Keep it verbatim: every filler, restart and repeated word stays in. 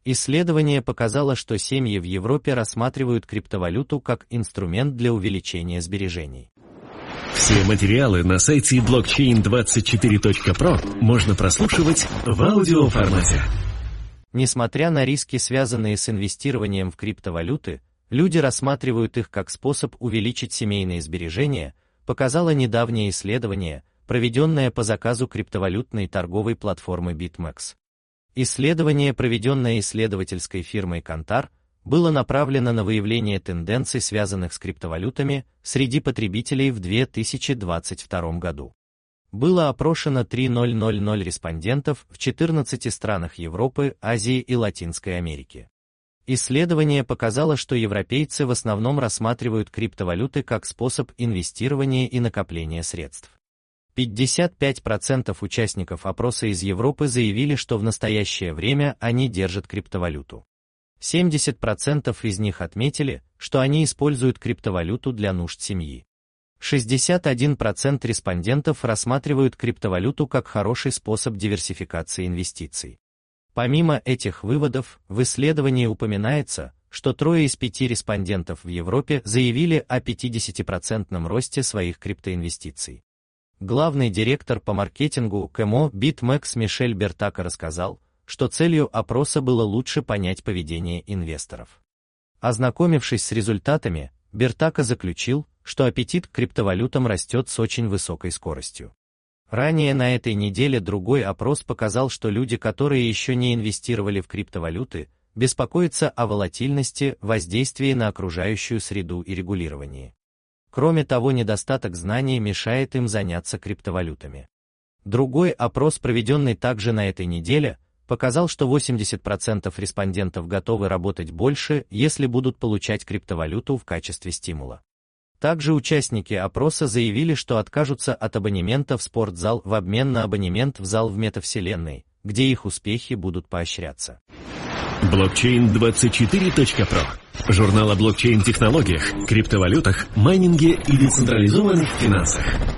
Исследование показало, что семьи в Европе рассматривают криптовалюту как инструмент для увеличения сбережений. Все материалы на сайте блокчейн двадцать четыре точка про можно прослушивать в аудиоформате. Несмотря на риски, связанные с инвестированием в криптовалюты, люди рассматривают их как способ увеличить семейные сбережения, показало недавнее исследование, проведенное по заказу криптовалютной торговой платформы BitMEX. Исследование, проведенное исследовательской фирмой Kantar, было направлено на выявление тенденций, связанных с криптовалютами, среди потребителей в две тысячи двадцать втором году. Было опрошено три тысячи респондентов в четырнадцати странах Европы, Азии и Латинской Америки. Исследование показало, что европейцы в основном рассматривают криптовалюты как способ инвестирования и накопления средств. пятьдесят пять процентов участников опроса из Европы заявили, что в настоящее время они держат криптовалюту. семьдесят процентов из них отметили, что они используют криптовалюту для нужд семьи. шестьдесят один процент респондентов рассматривают криптовалюту как хороший способ диверсификации инвестиций. Помимо этих выводов, в исследовании упоминается, что трое из пяти респондентов в Европе заявили о пятидесятипроцентном росте своих криптоинвестиций. Главный директор по маркетингу КМО BitMEX Мишель Бертака рассказал, что целью опроса было лучше понять поведение инвесторов. Ознакомившись с результатами, Бертака заключил, что аппетит к криптовалютам растет с очень высокой скоростью. Ранее на этой неделе другой опрос показал, что люди, которые еще не инвестировали в криптовалюты, беспокоятся о волатильности, воздействии на окружающую среду и регулировании. Кроме того, недостаток знаний мешает им заняться криптовалютами. Другой опрос, проведенный также на этой неделе, показал, что восемьдесят процентов респондентов готовы работать больше, если будут получать криптовалюту в качестве стимула. Также участники опроса заявили, что откажутся от абонемента в спортзал в обмен на абонемент в зал в метавселенной, где их успехи будут поощряться. блокчейн двадцать четыре точка про. Журнал о блокчейн-технологиях, криптовалютах, майнинге и децентрализованных финансах.